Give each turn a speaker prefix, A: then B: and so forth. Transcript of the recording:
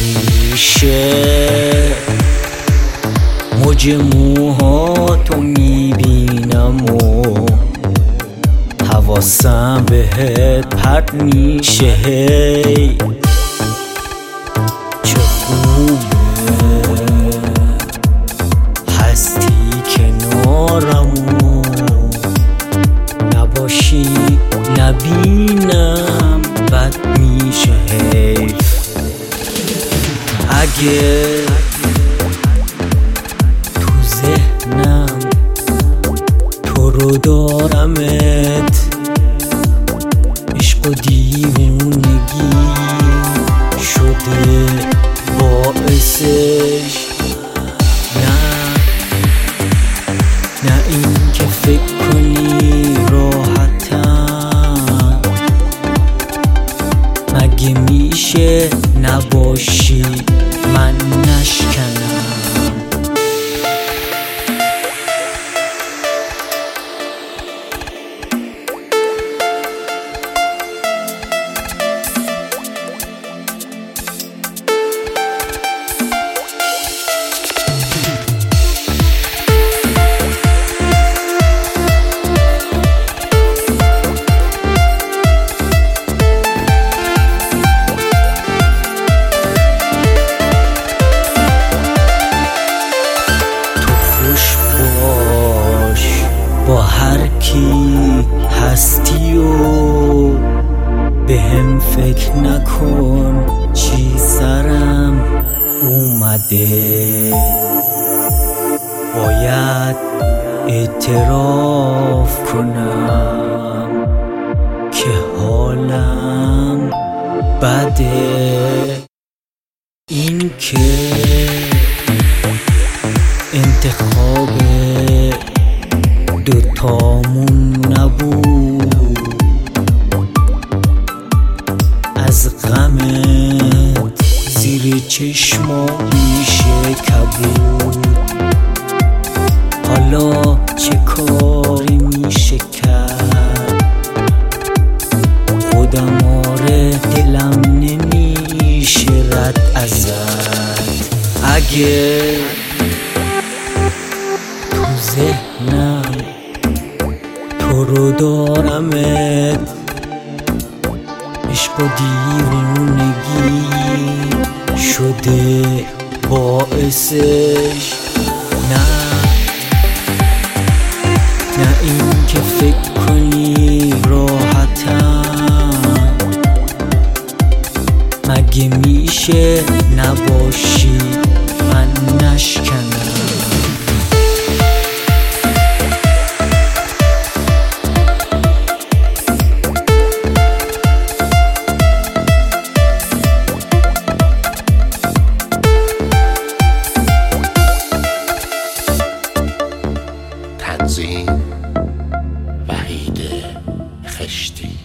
A: همیشه موج موهاتو میبینم و حواسم بهت پرت میشه. هی چه خوبه هستی کنارم و نباشی نبینم بد میشه. حیف اگه تو ذهنم تو رو دارمت، عشق و دیوونگی شده باعثش. نه این که فکر کنی راحتم، مگه میشه نباشی من نشکنم. با هر کی هستی و به هم فکر نکن چی سرم اومده. باید اعتراف کنم که حالم بده. این که انتخاب دوتامون نبود، از غمت زیر چشمایی شکبود. حالا چه کاری میشه کرد؟ خودم آره دلم نمیشه رد ازت. اگه تو ذهنم تو رو دارمت، عشق و دیوونگی شده باعثش. نه این که فکر کنی راحتم، مگه میشه نباشی من نشکنم.
B: تنظیم وحید خشتی.